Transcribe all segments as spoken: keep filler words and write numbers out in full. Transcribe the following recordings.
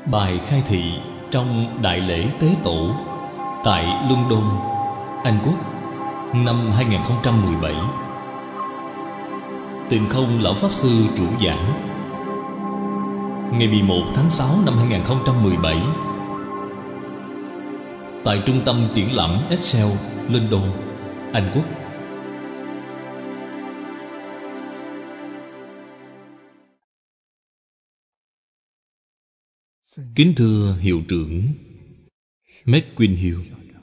Bài khai thị trong Đại lễ Tế Tổ tại London, Anh Quốc năm hai nghìn không trăm mười bảy. Tịnh Không Lão Pháp Sư chủ giảng ngày mười một tháng sáu năm hai nghìn không trăm mười bảy tại Trung tâm Triển lãm Excel, London, Anh Quốc. Kính thưa Hiệu trưởng McQueen-Hill,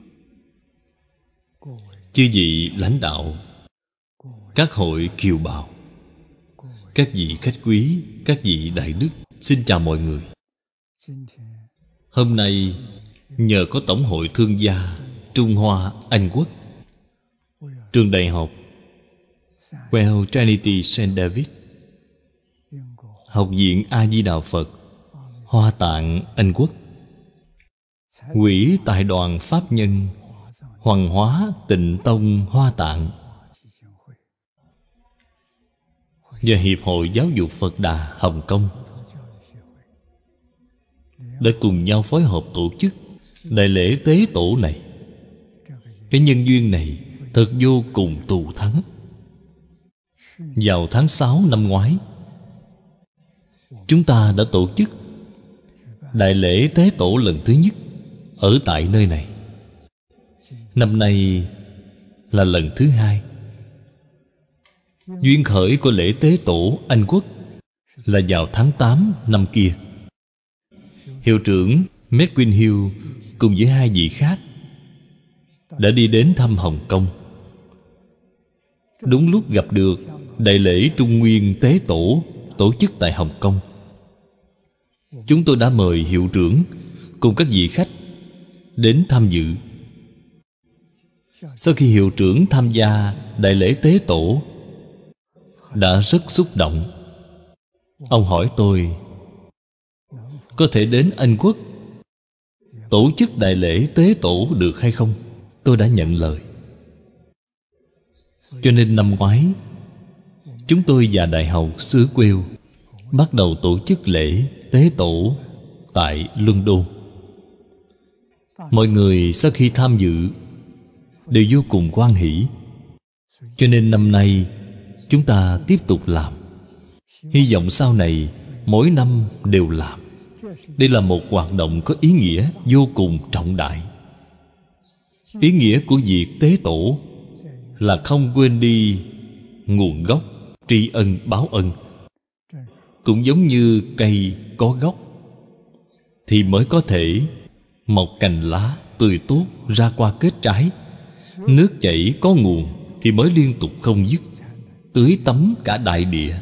chư vị lãnh đạo, các hội kiều bào, các vị khách quý, các vị đại đức, xin chào mọi người. Hôm nay nhờ có Tổng hội Thương gia Trung Hoa Anh Quốc, Trường Đại học Well Trinity Saint David, Học viện A Di Đà Phật Hoa Tạng Anh Quốc, Quỹ Tài đoàn Pháp nhân Hoàng Hóa Tịnh Tông Hoa Tạng và Hiệp hội Giáo dục Phật Đà Hồng Kông đã cùng nhau phối hợp tổ chức đại lễ tế tổ này. Cái nhân duyên này thật vô cùng thù thắng. Vào tháng sáu năm ngoái, chúng ta đã tổ chức đại lễ tế tổ lần thứ nhất ở tại nơi này. Năm nay là lần thứ hai. Duyên khởi của lễ tế tổ Anh Quốc là vào tháng tám năm kia. Hiệu trưởng McQueen-Hill cùng với hai vị khác đã đi đến thăm Hồng Kông. Đúng lúc gặp được đại lễ Trung Nguyên Tế Tổ tổ chức tại Hồng Kông. Chúng tôi đã mời hiệu trưởng cùng các vị khách đến tham dự. Sau khi hiệu trưởng tham gia đại lễ Tế Tổ đã rất xúc động. Ông hỏi tôi có thể đến Anh Quốc tổ chức đại lễ Tế Tổ được hay không. Tôi đã nhận lời. Cho nên năm ngoái, chúng tôi và Đại học xứ Quêu bắt đầu tổ chức lễ Tế Tổ tại London. Mọi người sau khi tham dự đều vô cùng hoan hỷ. Cho nên năm nay chúng ta tiếp tục làm. Hy vọng sau này mỗi năm đều làm. Đây là một hoạt động có ý nghĩa vô cùng trọng đại. Ý nghĩa của việc tế tổ là không quên đi nguồn gốc, tri ân báo ân. Cũng giống như cây có gốc thì mới có thể mọc cành lá tươi tốt ra qua kết trái. Nước chảy có nguồn thì mới liên tục không dứt, tưới tắm cả đại địa.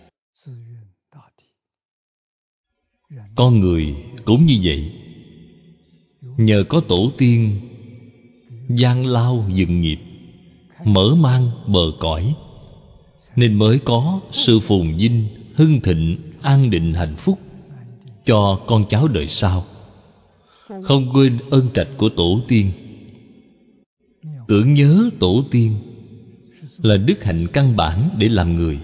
Con người cũng như vậy. Nhờ có tổ tiên gian lao dựng nghiệp, mở mang bờ cõi, nên mới có sự phồn vinh, hưng thịnh, an định, hạnh phúc cho con cháu đời sau. Không quên ơn trạch của tổ tiên. Tưởng nhớ tổ tiên là đức hạnh căn bản để làm người.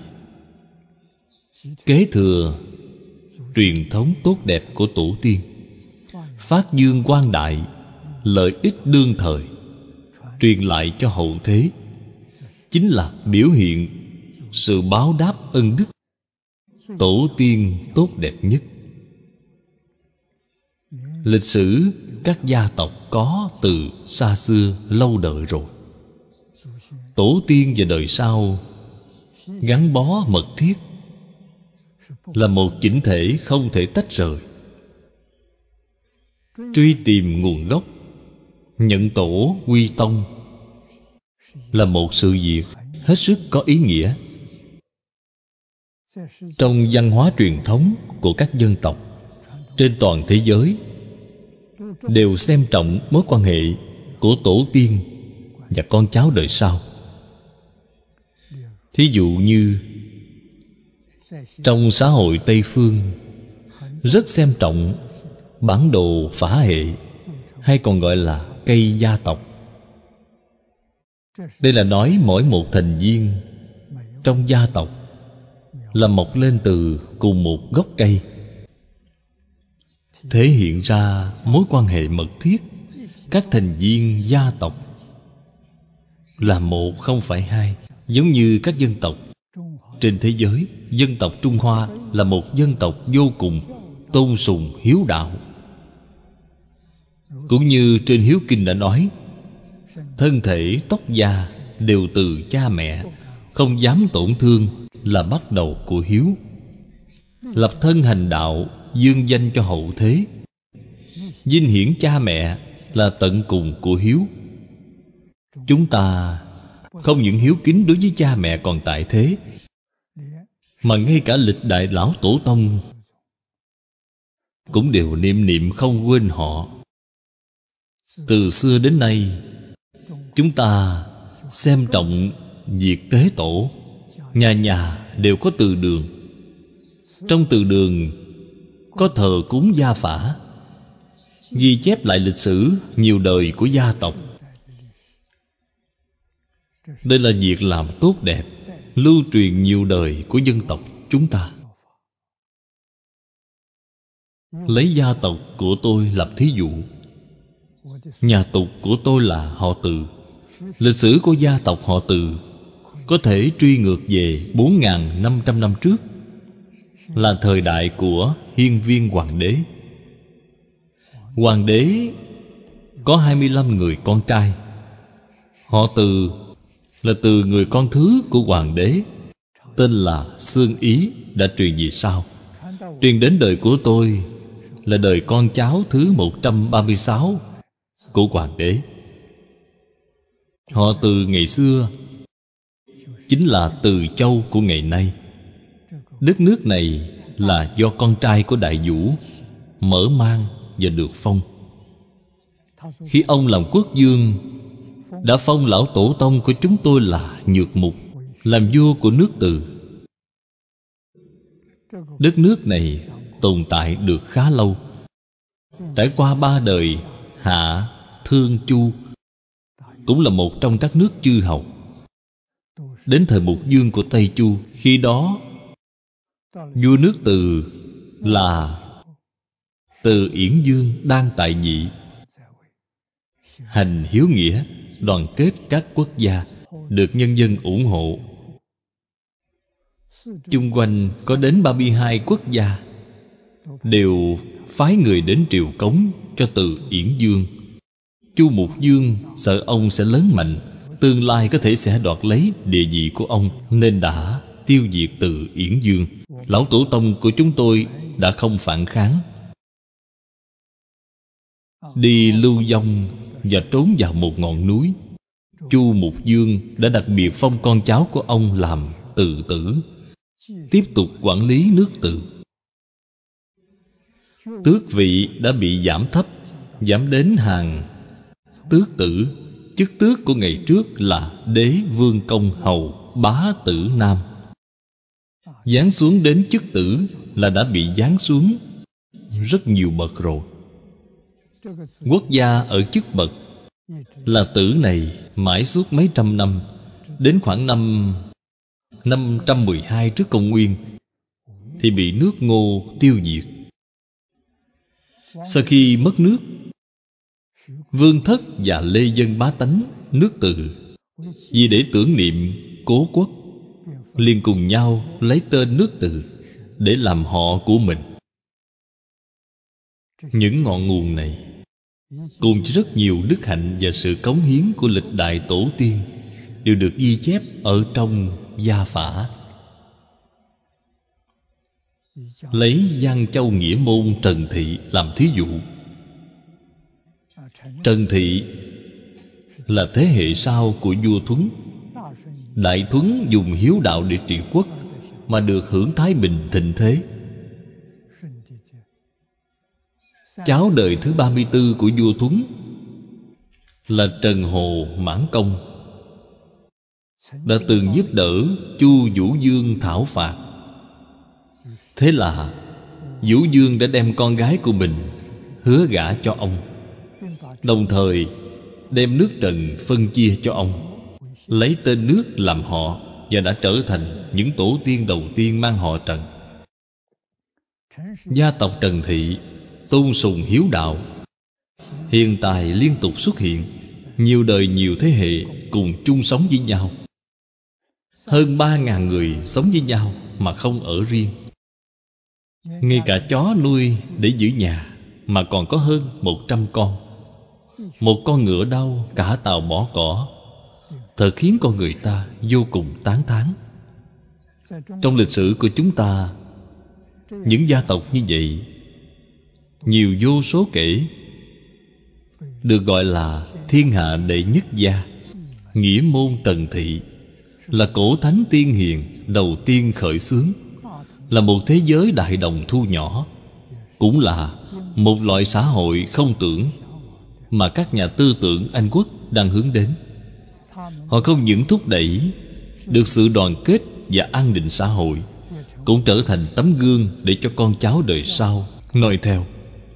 Kế thừa truyền thống tốt đẹp của tổ tiên, phát dương quang đại lợi ích đương thời, truyền lại cho hậu thế, chính là biểu hiện sự báo đáp ân đức tổ tiên tốt đẹp nhất. Lịch sử các gia tộc có từ xa xưa lâu đời rồi. Tổ tiên và đời sau gắn bó mật thiết, là một chỉnh thể không thể tách rời. Truy tìm nguồn gốc, nhận tổ quy tông là một sự việc hết sức có ý nghĩa. Trong văn hóa truyền thống của các dân tộc trên toàn thế giới đều xem trọng mối quan hệ của tổ tiên và con cháu đời sau. Thí dụ như trong xã hội Tây Phương rất xem trọng bản đồ phả hệ, hay còn gọi là cây gia tộc. Đây là nói mỗi một thành viên trong gia tộc là mọc lên từ cùng một gốc cây. thể hiện ra mối quan hệ mật thiết. Các thành viên gia tộc là một không phải hai. Giống như các dân tộc trên thế giới, dân tộc Trung Hoa là một dân tộc vô cùng tôn sùng hiếu đạo. Cũng như trên Hiếu Kinh đã nói, thân thể tóc da đều từ cha mẹ, không dám tổn thương là bắt đầu của hiếu. Lập thân hành đạo, dương danh cho hậu thế, vinh hiển cha mẹ là tận cùng của hiếu. Chúng ta không những hiếu kính đối với cha mẹ còn tại thế, mà ngay cả lịch đại lão tổ tông cũng đều niệm niệm không quên họ. Từ xưa đến nay, chúng ta xem trọng việc tế tổ. Nhà nhà đều có từ đường. Trong từ đường có thờ cúng gia phả, ghi chép lại lịch sử nhiều đời của gia tộc. Đây là việc làm tốt đẹp, lưu truyền nhiều đời của dân tộc chúng ta. Lấy gia tộc của tôi làm thí dụ. Nhà tục của tôi là họ Từ. Lịch sử của gia tộc họ Từ có thể truy ngược về bốn nghìn năm trăm năm trước, là thời đại của Hiên Viên Hoàng đế. Hoàng đế có hai mươi lăm người con trai. Họ Từ là từ người con thứ của hoàng đế, tên là Xương Ý, đã truyền về sau. Truyền đến đời của tôi là đời con cháu thứ một trăm ba mươi sáu của hoàng đế. Họ Từ ngày xưa chính là Từ Châu của ngày nay. Đất nước này là do con trai của Đại Vũ mở mang và được phong. Khi ông làm quốc vương, đã phong lão tổ tông của chúng tôi là Nhược Mục làm vua của nước Từ. Đất nước này tồn tại được khá lâu, trải qua ba đời Hạ, Thương, Chu, cũng là một trong các nước chư hầu. Đến thời Mục Dương của Tây Chu, khi đó vua nước Từ là Từ Yển Dương đang tại vị, hành hiếu nghĩa, đoàn kết các quốc gia, được nhân dân ủng hộ. Chung quanh có đến ba mươi hai quốc gia đều phái người đến triều cống cho Từ Yển Dương. Chu Mục Dương sợ ông sẽ lớn mạnh, tương lai có thể sẽ đoạt lấy địa vị của ông, nên đã tiêu diệt Từ Yển Dương. Lão tổ tông của chúng tôi đã không phản kháng, đi lưu vong và trốn vào một ngọn núi. Chu Mục Dương đã đặc biệt phong con cháu của ông làm Từ Tử, tiếp tục quản lý nước Từ. Tước vị đã bị giảm thấp, giảm đến hàng tước tử. Chức tước của ngày trước là Đế Vương Công Hầu Bá Tử Nam, giáng xuống đến chức tử là đã bị giáng xuống rất nhiều bậc rồi. Quốc gia ở chức bậc là tử này mãi suốt mấy trăm năm, đến khoảng năm năm trăm mười hai trước công nguyên thì bị nước Ngô tiêu diệt. Sau khi mất nước, Vương Thất và lê dân bá tánh nước Từ vì để tưởng niệm cố quốc, liền cùng nhau lấy tên nước Từ để làm họ của mình. Những ngọn nguồn này cùng với rất nhiều đức hạnh và sự cống hiến của lịch đại tổ tiên đều được ghi chép ở trong gia phả. Lấy Giang Châu Nghĩa Môn Trần Thị làm thí dụ. Trần Thị là thế hệ sau của vua Thuấn. Đại Thuấn dùng hiếu đạo để trị quốc, mà được hưởng thái bình thịnh thế. Cháu đời thứ ba mươi tư của vua Thuấn là Trần Hồ Mãn Công, đã từng giúp đỡ Chu Vũ Dương thảo phạt. Thế là Vũ Dương đã đem con gái của mình hứa gả cho ông, đồng thời đem nước Trần phân chia cho ông, lấy tên nước làm họ, và đã trở thành những tổ tiên đầu tiên mang họ Trần. Gia tộc Trần Thị tôn sùng hiếu đạo. Hiền tài liên tục xuất hiện, nhiều đời nhiều thế hệ cùng chung sống với nhau. Hơn ba ngàn người sống với nhau mà không ở riêng. Ngay cả chó nuôi để giữ nhà mà còn có hơn một trăm con. Một con ngựa đau cả tàu bỏ cỏ, thật khiến con người ta vô cùng tán thán. Trong lịch sử của chúng ta, những gia tộc như vậy nhiều vô số kể, được gọi là thiên hạ đệ nhất gia, nghĩa môn tần thị, là cổ thánh tiên hiền đầu tiên khởi xướng, là một thế giới đại đồng thu nhỏ, cũng là một loại xã hội không tưởng mà các nhà tư tưởng Anh quốc đang hướng đến. Họ không những thúc đẩy được sự đoàn kết và an định xã hội, cũng trở thành tấm gương để cho con cháu đời sau noi theo.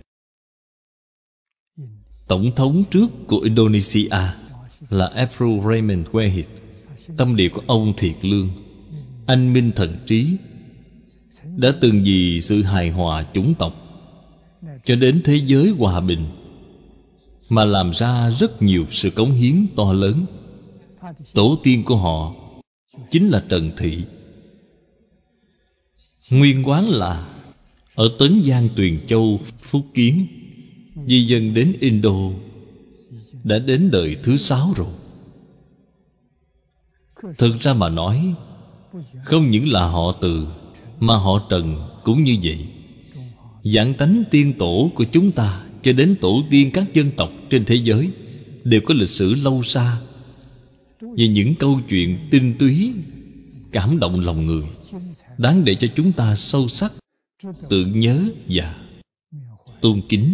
Tổng thống trước của Indonesia là Abdul Rahman Wahid. Tâm địa của ông thiệt lương, anh minh thần trí, đã từng vì sự hài hòa chủng tộc cho đến thế giới hòa bình mà làm ra rất nhiều sự cống hiến to lớn. Tổ tiên của họ chính là Trần Thị. Nguyên quán là ở Tấn Giang, Tuyền Châu, Phúc Kiến, di dân đến Indo đã đến đời thứ sáu rồi. Thực ra mà nói, không những là họ Từ mà họ Trần cũng như vậy. Vạn tánh tiên tổ của chúng ta cho đến tổ tiên các dân tộc trên thế giới đều có lịch sử lâu xa, về những câu chuyện tinh túy, cảm động lòng người, đáng để cho chúng ta sâu sắc tưởng nhớ và tôn kính.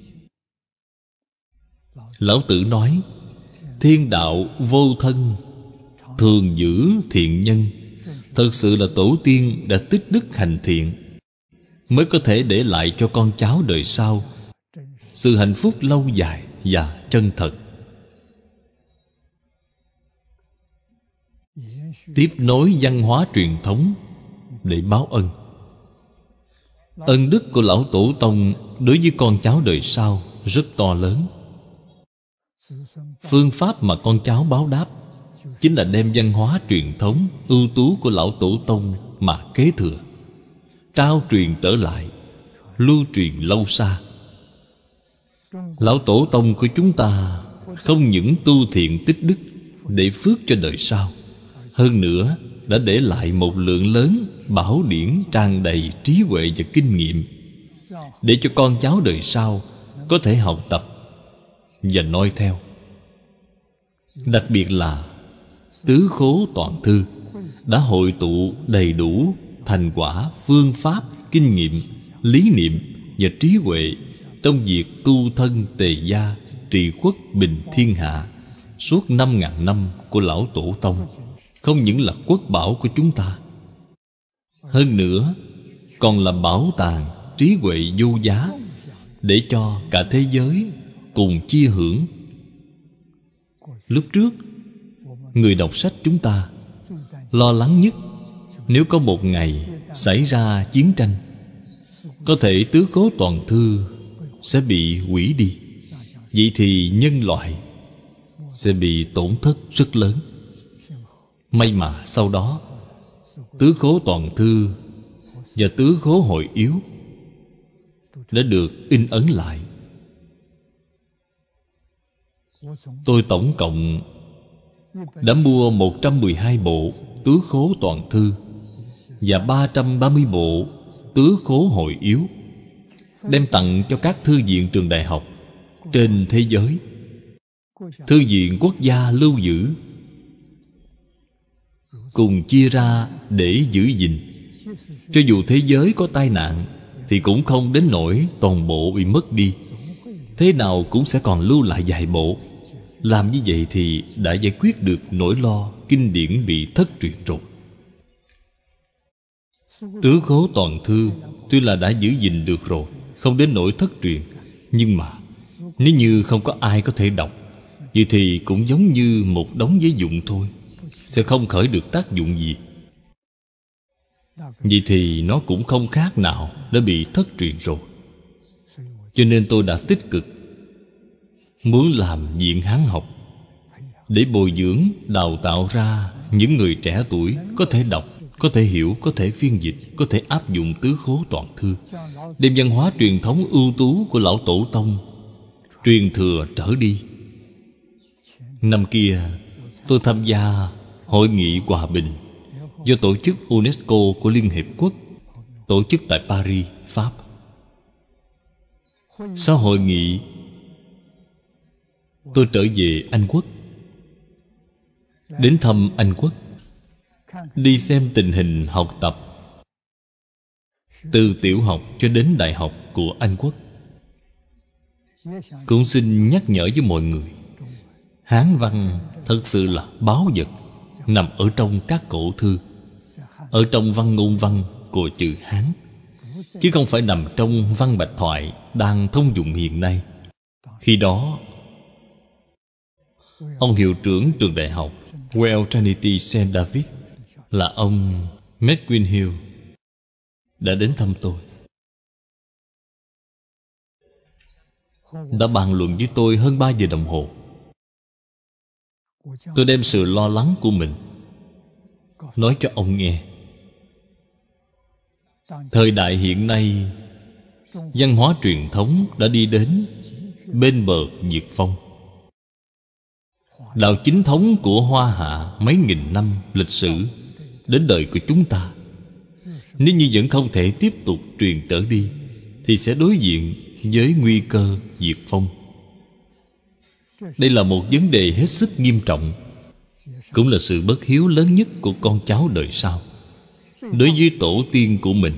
Lão Tử nói: thiên đạo vô thân, thường giữ thiện nhân. Thật sự là tổ tiên đã tích đức hành thiện, mới có thể để lại cho con cháu đời sau sự hạnh phúc lâu dài và chân thật. Tiếp nối văn hóa truyền thống để báo ân. Ân đức của lão tổ tông đối với con cháu đời sau rất to lớn. Phương pháp mà con cháu báo đáp chính là đem văn hóa truyền thống ưu tú của lão tổ tông mà kế thừa, trao truyền trở lại, lưu truyền lâu xa. Lão tổ tông của chúng ta không những tu thiện tích đức để phước cho đời sau, hơn nữa đã để lại một lượng lớn bảo điển tràn đầy trí huệ và kinh nghiệm, để cho con cháu đời sau có thể học tập và noi theo. Đặc biệt là Tứ Khố Toàn Thư đã hội tụ đầy đủ thành quả, phương pháp, kinh nghiệm, lý niệm và trí huệ trong việc tu thân tề gia, trị quốc bình thiên hạ suốt năm ngàn năm của lão tổ tông. Không những là quốc bảo của chúng ta, hơn nữa còn là bảo tàng trí huệ vô giá để cho cả thế giới cùng chia hưởng. Lúc trước, người đọc sách chúng ta lo lắng nhất nếu có một ngày xảy ra chiến tranh, có thể Tứ Khố Toàn Thư sẽ bị hủy đi. Vậy thì nhân loại sẽ bị tổn thất rất lớn. May mà sau đó Tứ Khố Toàn Thư và Tứ Khố Hội Yếu đã được in ấn lại. Tôi tổng cộng đã mua một trăm mười hai bộ Tứ Khố Toàn Thư và ba trăm ba mươi bộ Tứ Khố Hội Yếu, đem tặng cho các thư viện trường đại học trên thế giới, thư viện quốc gia lưu giữ, cùng chia ra để giữ gìn. Cho dù thế giới có tai nạn thì cũng không đến nỗi toàn bộ bị mất đi, thế nào cũng sẽ còn lưu lại vài bộ. Làm như vậy thì đã giải quyết được nỗi lo kinh điển bị thất truyền rồi. Tứ Khố Toàn Thư tuy là đã giữ gìn được rồi, không đến nỗi thất truyền, nhưng mà nếu như không có ai có thể đọc, vậy thì cũng giống như một đống giấy vụn thôi, sẽ không khởi được tác dụng gì. Vậy thì nó cũng không khác nào đã bị thất truyền rồi. Cho nên tôi đã tích cực muốn làm viện Hán học, để bồi dưỡng, đào tạo ra những người trẻ tuổi có thể đọc, có thể hiểu, có thể phiên dịch, có thể áp dụng tứ khố toàn thư, đem văn hóa truyền thống ưu tú của lão tổ tông truyền thừa trở đi. Năm kia tôi tham gia Hội nghị Hòa bình do tổ chức UNESCO của Liên Hiệp Quốc tổ chức tại Paris, Pháp. Sau hội nghị, tôi trở về Anh Quốc, đến thăm Anh Quốc, đi xem tình hình học tập từ tiểu học cho đến đại học của Anh Quốc. Cũng xin nhắc nhở với mọi người, Hán văn thật sự là báu vật, nằm ở trong các cổ thư, ở trong văn ngôn văn của chữ Hán, chứ không phải nằm trong văn bạch thoại đang thông dụng hiện nay. Khi đó, ông hiệu trưởng trường đại học Well Trinity Saint David là ông McGuinhill đã đến thăm tôi, đã bàn luận với tôi hơn ba giờ đồng hồ. Tôi đem sự lo lắng của mình nói cho ông nghe. Thời đại hiện nay, văn hóa truyền thống đã đi đến bên bờ diệt vong. Đạo chính thống của Hoa Hạ mấy nghìn năm lịch sử đến đời của chúng ta, nếu như vẫn không thể tiếp tục truyền trở đi, thì sẽ đối diện với nguy cơ diệt vong. Đây là một vấn đề hết sức nghiêm trọng, cũng là sự bất hiếu lớn nhất của con cháu đời sau đối với tổ tiên của mình.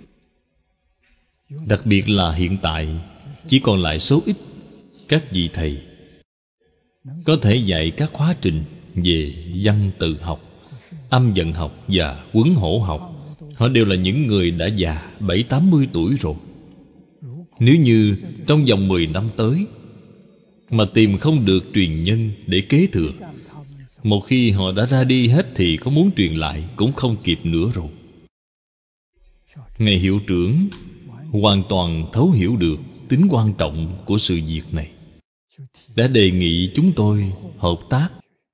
Đặc biệt là hiện tại chỉ còn lại số ít các vị thầy có thể dạy các khóa trình về văn tự học, âm vận học và huấn hổ học. Họ đều là những người đã già bảy tám mươi tuổi rồi. Nếu như trong vòng mười năm tới mà tìm không được truyền nhân để kế thừa, một khi họ đã ra đi hết thì có muốn truyền lại cũng không kịp nữa rồi. Ngài hiệu trưởng hoàn toàn thấu hiểu được tính quan trọng của sự việc này, đã đề nghị chúng tôi hợp tác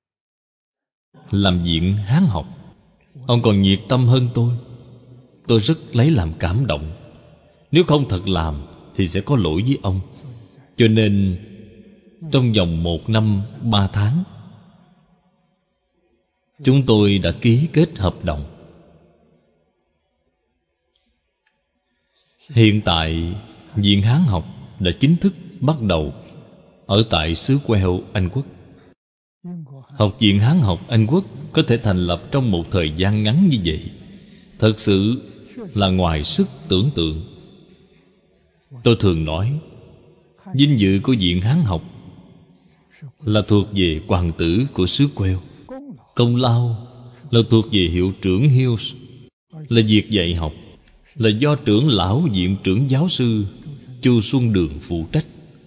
làm viện Hán học. Ông còn nhiệt tâm hơn tôi. Tôi rất lấy làm cảm động. Nếu không thật làm thì sẽ có lỗi với ông. Cho nên trong vòng một năm ba tháng, chúng tôi đã ký kết hợp đồng. Hiện tại, viện Hán học đã chính thức bắt đầu ở tại xứ Wales, Anh Quốc. Học viện Hán học Anh Quốc có thể thành lập trong một thời gian ngắn như vậy, thật sự là ngoài sức tưởng tượng. Tôi thường nói, vinh dự của viện Hán học là thuộc về hoàng tử của xứ Wales, công lao là thuộc về hiệu trưởng Hughes, là việc dạy học là do trưởng lão viện trưởng giáo sư Chu Xuân Đường phụ trách.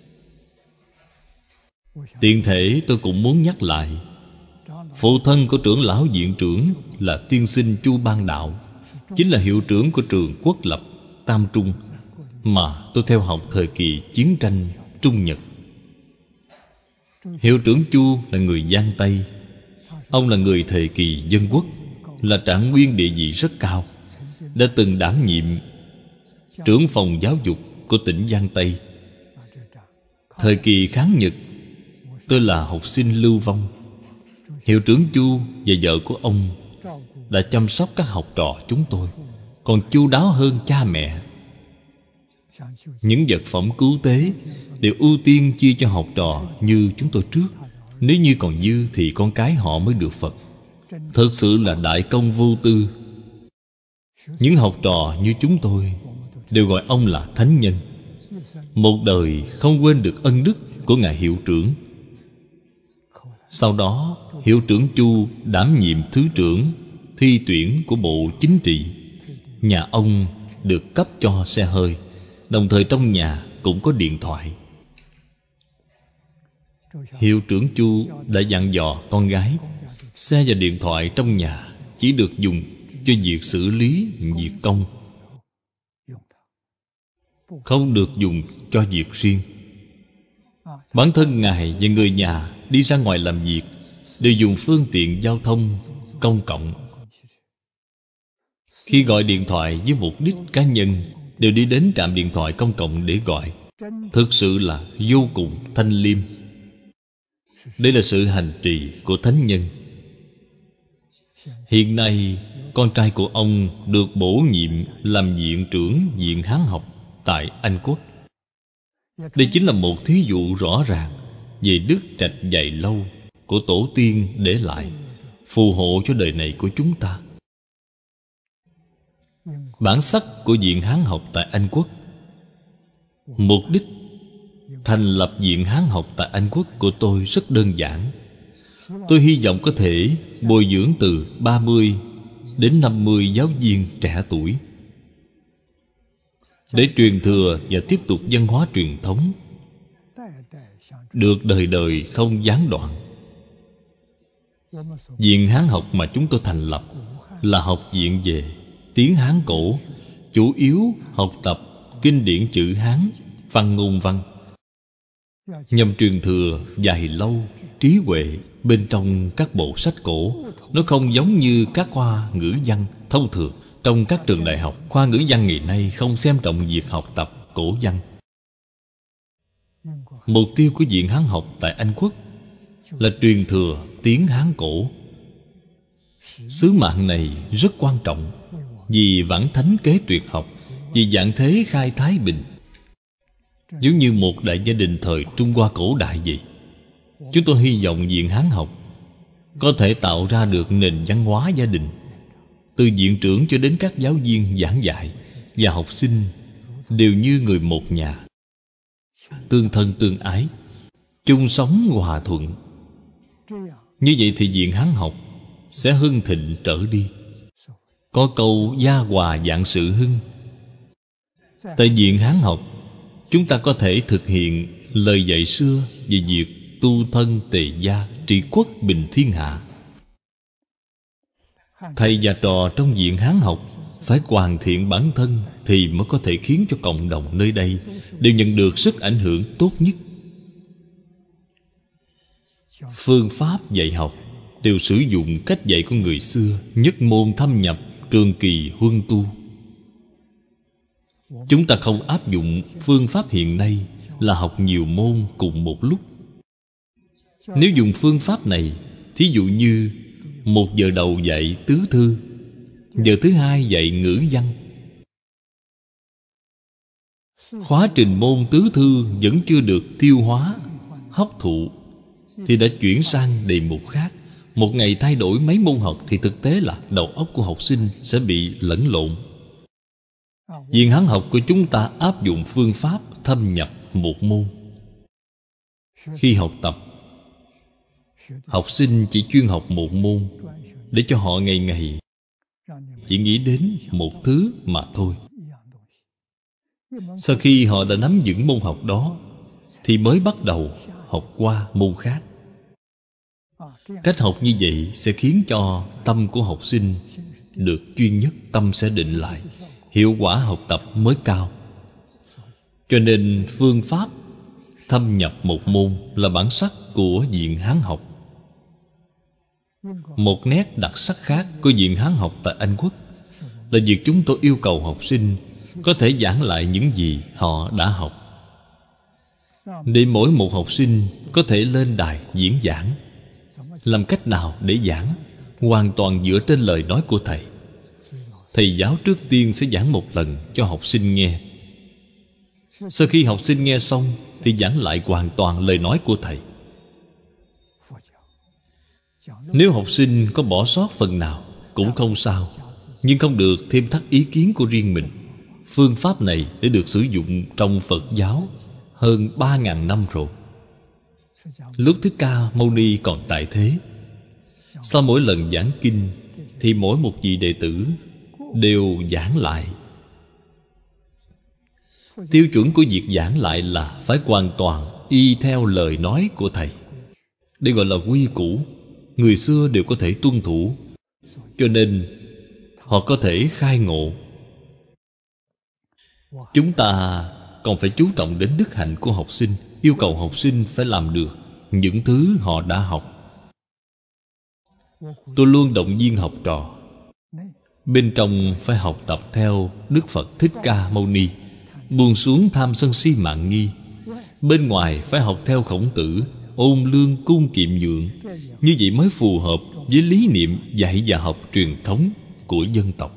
Tiện thể tôi cũng muốn nhắc lại, phụ thân của trưởng lão viện trưởng là tiên sinh Chu Ban Đạo, chính là hiệu trưởng của trường Quốc lập Tam Trung mà tôi theo học thời kỳ chiến tranh Trung Nhật. Hiệu trưởng Chu là người Giang Tây. Ông là người thời kỳ dân quốc, là trạng nguyên địa vị rất cao, đã từng đảm nhiệm trưởng phòng giáo dục của tỉnh Giang Tây. Thời kỳ kháng Nhật, tôi là học sinh lưu vong. Hiệu trưởng Chu và vợ của ông đã chăm sóc các học trò chúng tôi còn chu đáo hơn cha mẹ. Những vật phẩm cứu tế đều ưu tiên chia cho học trò như chúng tôi trước. Nếu như còn dư thì con cái họ mới được Phật. Thật sự là đại công vô tư. Những học trò như chúng tôi đều gọi ông là thánh nhân. Một đời không quên được ân đức của ngài hiệu trưởng. Sau đó, hiệu trưởng Chu đảm nhiệm thứ trưởng thi tuyển của Bộ Chính trị. Nhà ông được cấp cho xe hơi, đồng thời trong nhà cũng có điện thoại. Hiệu trưởng Chu đã dặn dò con gái, xe và điện thoại trong nhà chỉ được dùng cho việc xử lý việc công, không được dùng cho việc riêng. Bản thân Ngài và người nhà đi ra ngoài làm việc đều dùng phương tiện giao thông công cộng. Khi gọi điện thoại với mục đích cá nhân đều đi đến trạm điện thoại công cộng để gọi. Thực sự là vô cùng thanh liêm. Đây là sự hành trì của thánh nhân. Hiện nay con trai của ông được bổ nhiệm làm viện trưởng Viện Hán học tại Anh Quốc. Đây chính là một thí dụ rõ ràng về đức trạch dày lâu của tổ tiên để lại, phù hộ cho đời này của chúng ta. Bản sắc của Viện Hán học tại Anh Quốc, mục đích thành lập Viện Hán học tại Anh Quốc của tôi rất đơn giản. Tôi hy vọng có thể bồi dưỡng từ ba mươi đến năm mươi giáo viên trẻ tuổi để truyền thừa và tiếp tục văn hóa truyền thống, được đời đời không gián đoạn. Viện Hán học mà chúng tôi thành lập là học viện về tiếng Hán cổ, chủ yếu học tập kinh điển chữ Hán, văn ngôn văn, nhằm truyền thừa dài lâu trí huệ bên trong các bộ sách cổ. Nó không giống như các khoa ngữ văn thông thường. Trong các trường đại học, khoa ngữ văn ngày nay không xem trọng việc học tập cổ văn. Mục tiêu của Viện Hán học tại Anh Quốc là truyền thừa tiếng Hán cổ. Sứ mạng này rất quan trọng vì vãng thánh kế tuyệt học, vì vạn thế khai thái bình. Giống như một đại gia đình thời Trung Hoa cổ đại vậy. Chúng tôi hy vọng Viện Hán học có thể tạo ra được nền văn hóa gia đình, từ viện trưởng cho đến các giáo viên giảng dạy và học sinh đều như người một nhà, tương thân tương ái, chung sống hòa thuận. Như vậy thì Viện Hán học sẽ hưng thịnh trở đi. Có câu gia hòa vạn sự hưng. Tại Viện Hán học, chúng ta có thể thực hiện lời dạy xưa về việc tu thân tề gia, trị quốc bình thiên hạ. Thầy và trò trong Viện Hán học phải hoàn thiện bản thân thì mới có thể khiến cho cộng đồng nơi đây đều nhận được sức ảnh hưởng tốt nhất. Phương pháp dạy học đều sử dụng cách dạy của người xưa, nhất môn thâm nhập, trường kỳ huân tu. Chúng ta không áp dụng phương pháp hiện nay là học nhiều môn cùng một lúc. Nếu dùng phương pháp này, thí dụ như một giờ đầu dạy tứ thư, giờ thứ hai dạy ngữ văn, khóa trình môn tứ thư vẫn chưa được tiêu hóa, hấp thụ, thì đã chuyển sang đề mục khác. Một ngày thay đổi mấy môn học thì thực tế là đầu óc của học sinh sẽ bị lẫn lộn. Viện Hán học của chúng ta áp dụng phương pháp thâm nhập một môn. Khi học tập, học sinh chỉ chuyên học một môn, để cho họ ngày ngày chỉ nghĩ đến một thứ mà thôi. Sau khi họ đã nắm vững môn học đó thì mới bắt đầu học qua môn khác. Cách học như vậy sẽ khiến cho tâm của học sinh được chuyên nhất, tâm sẽ định lại, hiệu quả học tập mới cao. Cho nên phương pháp thâm nhập một môn là bản sắc của Viện Hán học. Một nét đặc sắc khác của Viện Hán học tại Anh Quốc là việc chúng tôi yêu cầu học sinh có thể giảng lại những gì họ đã học, để mỗi một học sinh có thể lên đài diễn giảng. Làm cách nào để giảng? Hoàn toàn dựa trên lời nói của thầy. Thầy giáo trước tiên sẽ giảng một lần cho học sinh nghe. Sau khi học sinh nghe xong thì giảng lại hoàn toàn lời nói của thầy. Nếu học sinh có bỏ sót phần nào cũng không sao, nhưng không được thêm thắt ý kiến của riêng mình. Phương pháp này đã được sử dụng trong Phật giáo hơn ba ngàn năm rồi. Lúc Thích Ca Mâu Ni còn tại thế, sau mỗi lần giảng kinh thì mỗi một vị đệ tử đều giảng lại. Tiêu chuẩn của việc giảng lại là phải hoàn toàn y theo lời nói của thầy. Đây gọi là quy củ, người xưa đều có thể tuân thủ, cho nên họ có thể khai ngộ. Chúng ta còn phải chú trọng đến đức hạnh của học sinh, yêu cầu học sinh phải làm được những thứ họ đã học. Tôi luôn động viên học trò bên trong phải học tập theo Đức Phật Thích Ca Mâu Ni, buông xuống tham sân si mạn nghi. Bên ngoài phải học theo Khổng Tử, ôn lương cung kiệm nhượng. Như vậy mới phù hợp với lý niệm dạy và học truyền thống của dân tộc.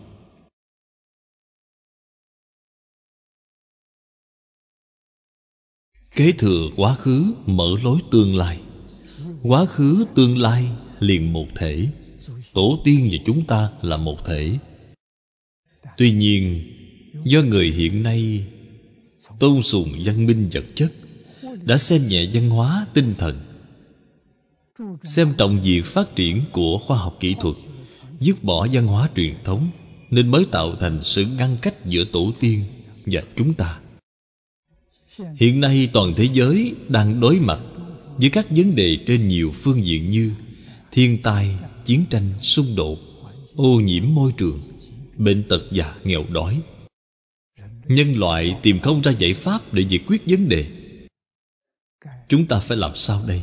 Kế thừa quá khứ, mở lối tương lai. Quá khứ tương lai liền một thể. Tổ tiên và chúng ta là một thể. Tuy nhiên, do người hiện nay tôn sùng văn minh vật chất, đã xem nhẹ văn hóa tinh thần, xem trọng việc phát triển của khoa học kỹ thuật, dứt bỏ văn hóa truyền thống, nên mới tạo thành sự ngăn cách giữa tổ tiên và chúng ta. Hiện nay toàn thế giới đang đối mặt với các vấn đề trên nhiều phương diện như thiên tai, chiến tranh, xung đột, ô nhiễm môi trường, bệnh tật và nghèo đói. Nhân loại tìm không ra giải pháp để giải quyết vấn đề. Chúng ta phải làm sao đây?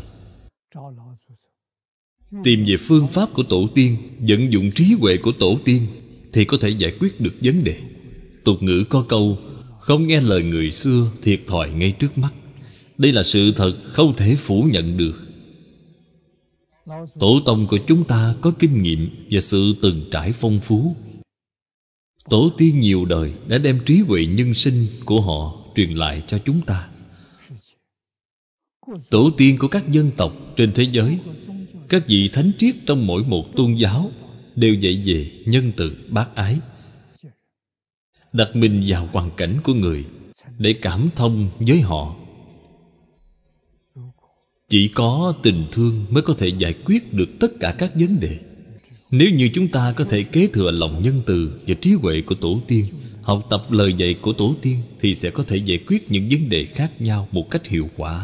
Tìm về phương pháp của tổ tiên, vận dụng trí huệ của tổ tiên, thì có thể giải quyết được vấn đề. Tục ngữ có câu: không nghe lời người xưa, thiệt thòi ngay trước mắt. Đây là sự thật không thể phủ nhận được. Tổ tông của chúng ta có kinh nghiệm và sự từng trải phong phú. Tổ tiên nhiều đời đã đem trí huệ nhân sinh của họ truyền lại cho chúng ta. Tổ tiên của các dân tộc trên thế giới, các vị thánh triết trong mỗi một tôn giáo đều dạy về nhân từ bác ái, đặt mình vào hoàn cảnh của người để cảm thông với họ. Chỉ có tình thương mới có thể giải quyết được tất cả các vấn đề. Nếu như chúng ta có thể kế thừa lòng nhân từ và trí huệ của tổ tiên, học tập lời dạy của tổ tiên, thì sẽ có thể giải quyết những vấn đề khác nhau một cách hiệu quả,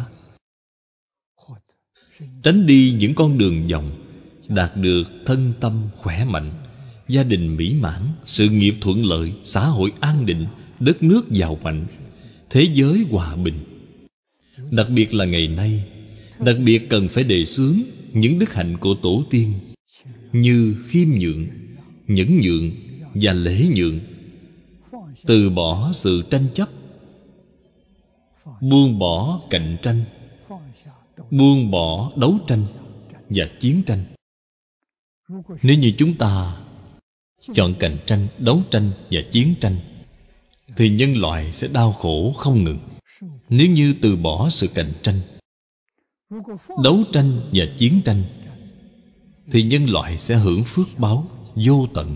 tránh đi những con đường vòng, đạt được thân tâm khỏe mạnh, gia đình mỹ mãn, sự nghiệp thuận lợi, xã hội an định, đất nước giàu mạnh, thế giới hòa bình. Đặc biệt là ngày nay, đặc biệt cần phải đề xướng những đức hạnh của tổ tiên như khiêm nhượng, nhẫn nhượng và lễ nhượng, từ bỏ sự tranh chấp, buông bỏ cạnh tranh, buông bỏ đấu tranh và chiến tranh. Nếu như chúng ta chọn cạnh tranh, đấu tranh và chiến tranh, thì nhân loại sẽ đau khổ không ngừng. Nếu như từ bỏ sự cạnh tranh, đấu tranh và chiến tranh, thì nhân loại sẽ hưởng phước báo vô tận.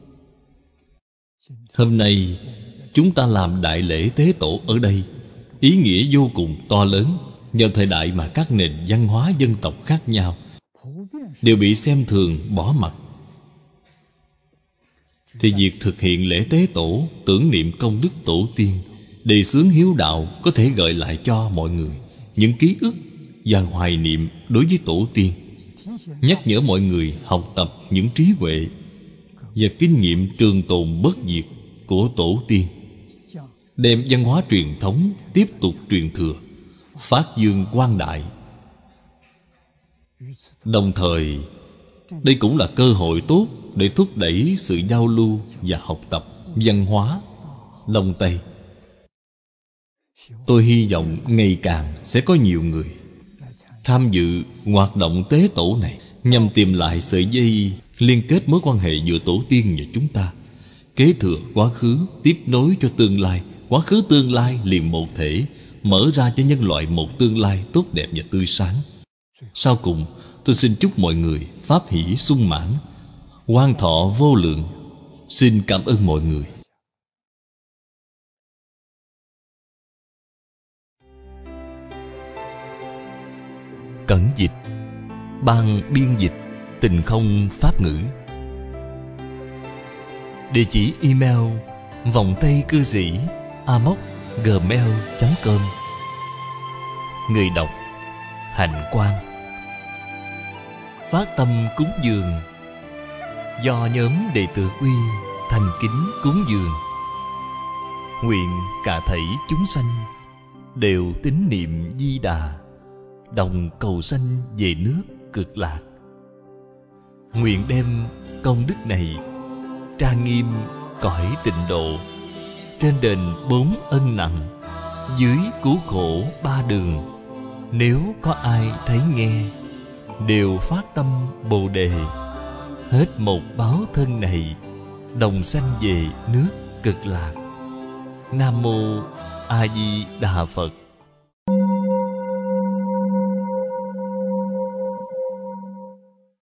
Hôm nay chúng ta làm đại lễ tế tổ ở đây, ý nghĩa vô cùng to lớn. Vào thời đại mà các nền văn hóa dân tộc khác nhau đều bị xem thường, bỏ mặc, thì việc thực hiện lễ tế tổ, tưởng niệm công đức tổ tiên, đề xướng hiếu đạo, có thể gợi lại cho mọi người những ký ức và hoài niệm đối với tổ tiên, nhắc nhở mọi người học tập những trí huệ và kinh nghiệm trường tồn bất diệt của tổ tiên, đem văn hóa truyền thống tiếp tục truyền thừa, phát dương quang đại. Đồng thời, đây cũng là cơ hội tốt để thúc đẩy sự giao lưu và học tập văn hóa Đông Tây. Tôi hy vọng ngày càng sẽ có nhiều người tham dự hoạt động tế tổ này, nhằm tìm lại sợi dây liên kết mối quan hệ giữa tổ tiên và chúng ta, kế thừa quá khứ, tiếp nối cho tương lai. Quá khứ tương lai liền một thể, mở ra cho nhân loại một tương lai tốt đẹp và tươi sáng. Sau cùng, tôi xin chúc mọi người pháp hỷ sung mãn, hoan thọ vô lượng. Xin cảm ơn mọi người. Cẩn dịch, ban biên dịch Tình Không Pháp Ngữ. Địa chỉ email vòng tay cư sĩ a m o c gmail chấm com. Người đọc Hạnh Quang. Phát tâm cúng dường do nhóm đệ tử Uy thành kính cúng dường. Nguyện cả thảy chúng sanh đều tín niệm Di Đà, đồng cầu sanh về nước Cực Lạc. Nguyện đem công đức này trang nghiêm cõi Tịnh Độ, trên đền bốn ân nặng, dưới cứu khổ ba đường. Nếu có ai thấy nghe, đều phát tâm Bồ Đề, hết một báo thân này, đồng sanh về nước Cực Lạc. Nam mô A Di Đà Phật.